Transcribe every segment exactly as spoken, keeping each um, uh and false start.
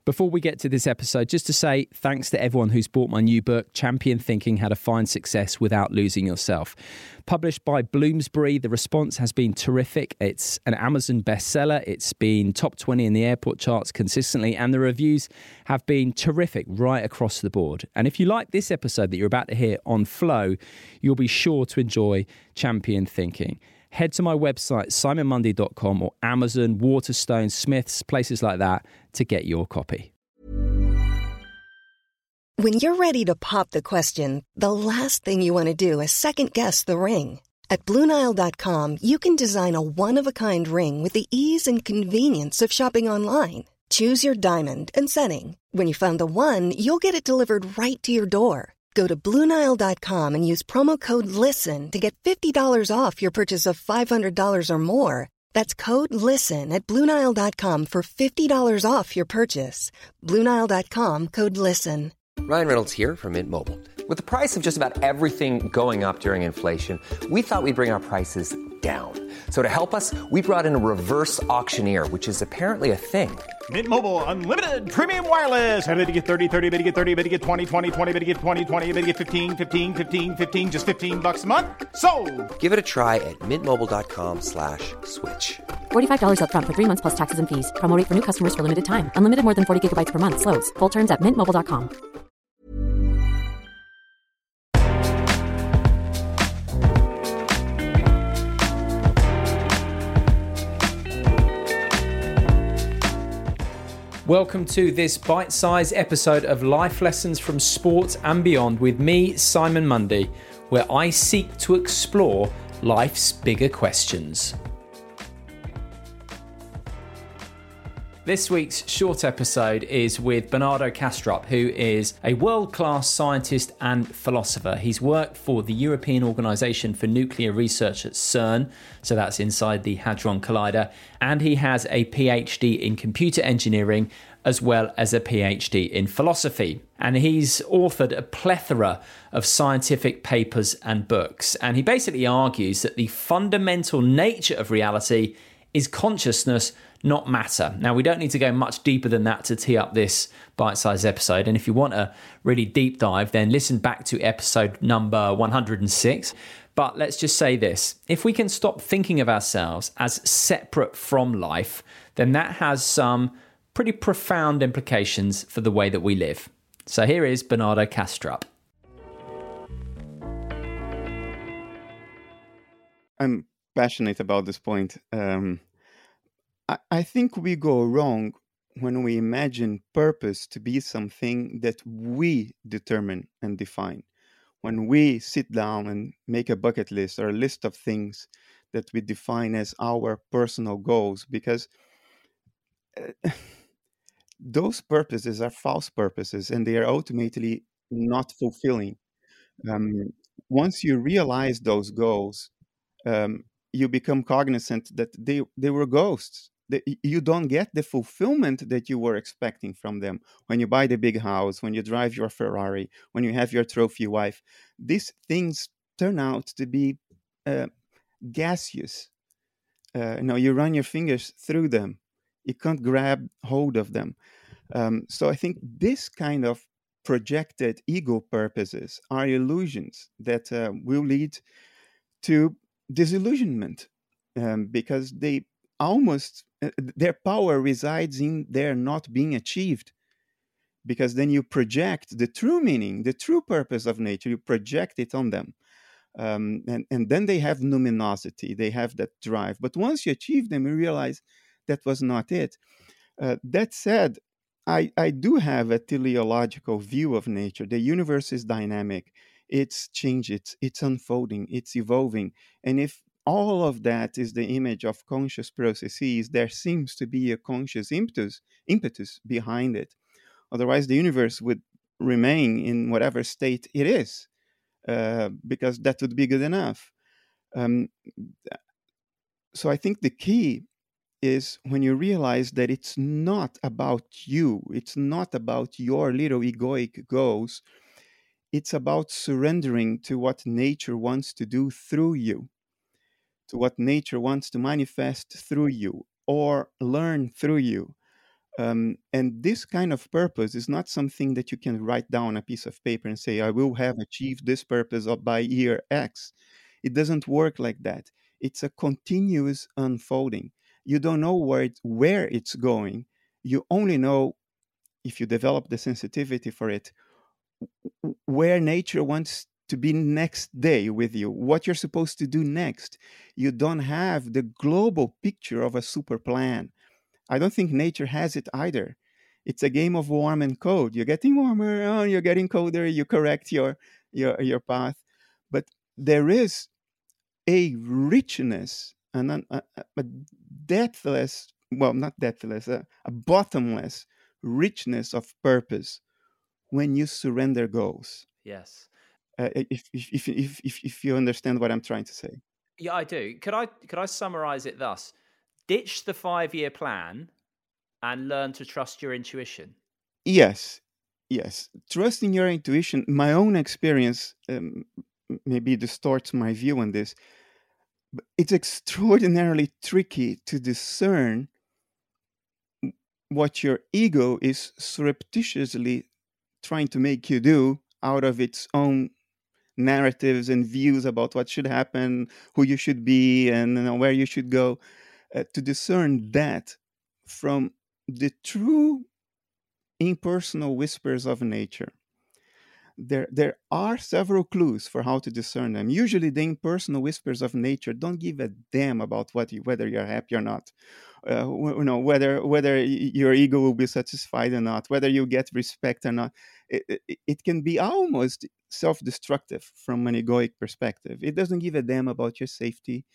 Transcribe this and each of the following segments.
Before we get to this episode, just to say thanks to everyone who's bought my new book, Champion Thinking: How to Find Success Without Losing Yourself. Published by Bloomsbury, the response has been terrific. It's an Amazon bestseller. It's been top twenty in the airport charts consistently, and the reviews have been terrific right across the board. And if you like this episode that you're about to hear on Flow, you'll be sure to enjoy Champion Thinking. Head to my website, simon mundy dot com, or Amazon, Waterstone, Smiths, places like that to get your copy. When you're ready to pop the question, the last thing you want to do is second-guess the ring. At Blue Nile dot com, you can design a one-of-a-kind ring with the ease and convenience of shopping online. Choose your diamond and setting. When you find the one, you'll get it delivered right to your door. Go to Blue Nile dot com and use promo code LISTEN to get fifty dollars off your purchase of five hundred dollars or more. That's code LISTEN at Blue Nile dot com for fifty dollars off your purchase. Blue Nile dot com, code LISTEN. Ryan Reynolds here from Mint Mobile. With the price of just about everything going up during inflation, we thought we'd bring our prices down. So to help us, we brought in a reverse auctioneer, which is apparently a thing. Mint Mobile Unlimited Premium Wireless. How to get thirty, thirty, how to get thirty, how to get twenty, twenty, twenty, how to get twenty, twenty, how to get fifteen, fifteen, fifteen, fifteen, just fifteen bucks a month? Sold! Give it a try at mintmobile.com slash switch. forty-five dollars up front for three months plus taxes and fees. Promo rate for new customers for limited time. Unlimited more than forty gigabytes per month. Slows full terms at mint mobile dot com. Welcome to this bite-sized episode of Life Lessons from Sport and Beyond with me, Simon Mundy, where I seek to explore life's bigger questions. This week's short episode is with Bernardo Kastrup, who is a world-class scientist and philosopher. He's worked for the European Organisation for Nuclear Research at CERN, so that's inside the Hadron Collider, and he has a PhD in computer engineering as well as a PhD in philosophy. And he's authored a plethora of scientific papers and books, and he basically argues that the fundamental nature of reality is consciousness, not matter. Now, we don't need to go much deeper than that to tee up this bite-sized episode. And if you want a really deep dive, then listen back to episode number one hundred six. But let's just say this. If we can stop thinking of ourselves as separate from life, then that has some pretty profound implications for the way that we live. So here is Bernardo Kastrup. I'm passionate about this point. Um, I, I think we go wrong when we imagine purpose to be something that we determine and define. When we sit down and make a bucket list or a list of things that we define as our personal goals, because uh, those purposes are false purposes and they are ultimately not fulfilling. Um, once you realize those goals, um, you become cognizant that they, they were ghosts. That you don't get the fulfillment that you were expecting from them. When you buy the big house, when you drive your Ferrari, when you have your trophy wife, these things turn out to be uh, gaseous. Uh, you know, you run your fingers through them. You can't grab hold of them. Um, so I think this kind of projected ego purposes are illusions that uh, will lead to disillusionment, um, because they almost uh, their power resides in their not being achieved, because then you project the true meaning, the true purpose of nature, you project it on them, um, and, and then they have luminosity, they have that drive. But once you achieve them, you realize that was not it. Uh, that said, I, I do have a teleological view of nature. The universe is dynamic. It's changing, it's, it's unfolding, it's evolving. And if all of that is the image of conscious processes, there seems to be a conscious impetus, impetus behind it. Otherwise, the universe would remain in whatever state it is, uh, because that would be good enough. Um, so I think the key is when you realize that it's not about you, it's not about your little egoic goals, it's about surrendering to what nature wants to do through you, to what nature wants to manifest through you or learn through you. Um, and this kind of purpose is not something that you can write down on a piece of paper and say, I will have achieved this purpose of by year X. It doesn't work like that. It's a continuous unfolding. You don't know where, it, where it's going. You only know, if you develop the sensitivity for it, where nature wants to be next day with you, what you're supposed to do next. You don't have the global picture of a super plan. I don't think nature has it either. It's a game of warm and cold. You're getting warmer, oh, you're getting colder, you correct your, your, your path. But there is a richness and a, a, a depthless, well, not depthless, a, a bottomless richness of purpose when you surrender goals. Yes. Uh, if, if, if, if, if, if you understand what I'm trying to say. Yeah, I do. Could I, could I summarize it thus? Ditch the five-year plan and learn to trust your intuition. Yes, yes. Trusting your intuition. My own experience um, maybe distorts my view on this. But it's extraordinarily tricky to discern what your ego is surreptitiously trying to make you do out of its own narratives and views about what should happen, who you should be, and you know, where you should go. Uh, to discern that from the true impersonal whispers of nature. There, there are several clues for how to discern them. Usually the impersonal whispers of nature don't give a damn about what you, whether you're happy or not, uh, you know, whether, whether your ego will be satisfied or not, whether you get respect or not. It, it, it can be almost self-destructive from an egoic perspective. It doesn't give a damn about your safety.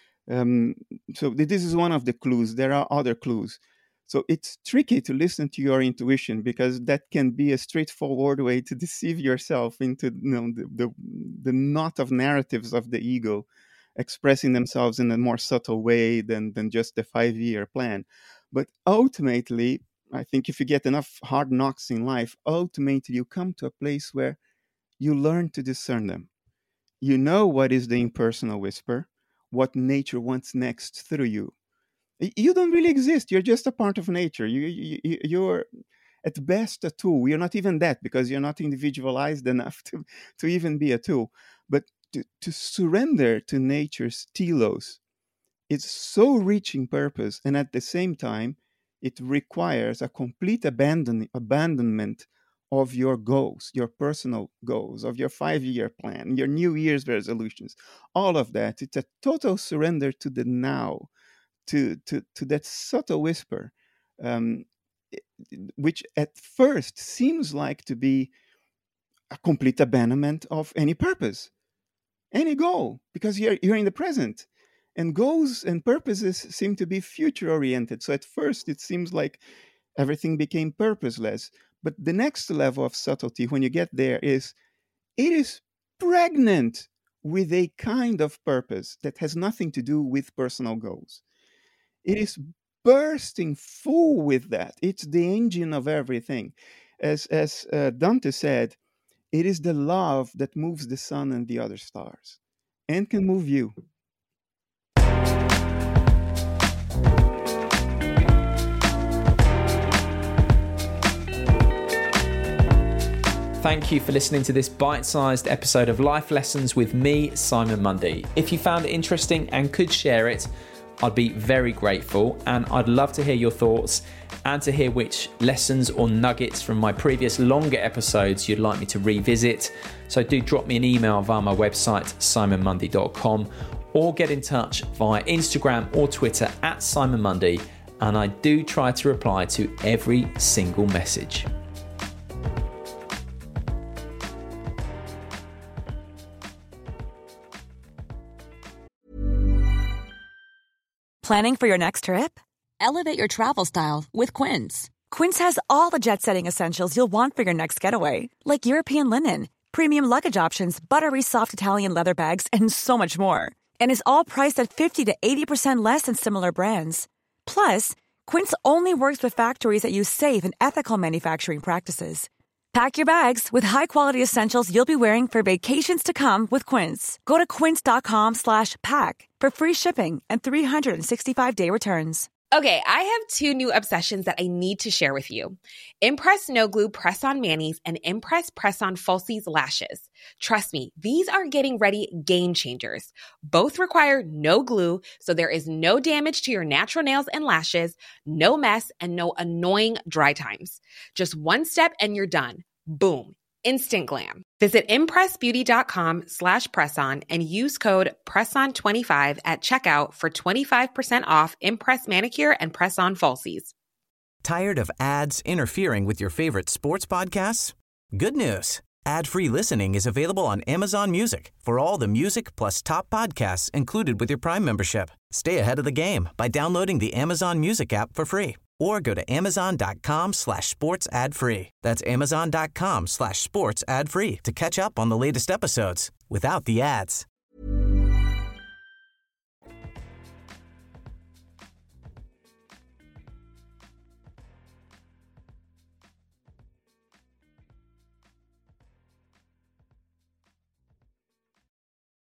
Um, so this is one of the clues. There are other clues. So it's tricky to listen to your intuition because that can be a straightforward way to deceive yourself into you know, the, the, the knot of narratives of the ego expressing themselves in a more subtle way than, than just the five-year plan. But ultimately, I think if you get enough hard knocks in life, ultimately you come to a place where you learn to discern them. You know what is the impersonal whisper, what nature wants next through you. You don't really exist. You're just a part of nature. You, you, you're at best a tool. You're not even that because you're not individualized enough to, to even be a tool. But to, to surrender to nature's telos is so rich in purpose. And at the same time, it requires a complete abandon, abandonment of your goals, your personal goals, of your five-year plan, your New Year's resolutions, all of that. It's a total surrender to the now, to to, to that subtle whisper, um, which at first seems like to be a complete abandonment of any purpose, any goal, because you're you're in the present. And goals and purposes seem to be future-oriented. So at first it seems like everything became purposeless. But the next level of subtlety, when you get there, is it is pregnant with a kind of purpose that has nothing to do with personal goals. It is bursting full with that. It's the engine of everything. As, as uh, Dante said, it is the love that moves the sun and the other stars and can move you. Thank you for listening to this bite-sized episode of Life Lessons with me, Simon Mundy. If you found it interesting and could share it, I'd be very grateful, and I'd love to hear your thoughts and to hear which lessons or nuggets from my previous longer episodes you'd like me to revisit. So do drop me an email via my website, simon mundy dot com, or get in touch via Instagram or Twitter at Simon Mundy, and I do try to reply to every single message. Planning for your next trip? Elevate your travel style with Quince. Quince has all the jet-setting essentials you'll want for your next getaway, like European linen, premium luggage options, buttery soft Italian leather bags, and so much more. And is all priced at fifty to eighty percent less than similar brands. Plus, Quince only works with factories that use safe and ethical manufacturing practices. Pack your bags with high-quality essentials you'll be wearing for vacations to come with Quince. Go to quince dot com slash pack for free shipping and three sixty-five day returns. Okay, I have two new obsessions that I need to share with you. Impress No Glue Press-On Manis and Impress Press-On Falsies Lashes. Trust me, these are getting ready game changers. Both require no glue, so there is no damage to your natural nails and lashes, no mess, and no annoying dry times. Just one step and you're done. Boom. Instant glam. Visit impressbeauty.com slash presson and use code presson twenty-five at checkout for twenty-five percent off Impress Manicure and Press-On Falsies. Tired of ads interfering with your favorite sports podcasts? Good news. Ad-free listening is available on Amazon Music for all the music plus top podcasts included with your Prime membership. Stay ahead of the game by downloading the Amazon Music app for free or go to amazon.com slash sports ad free. That's amazon.com slash sports ad free to catch up on the latest episodes without the ads.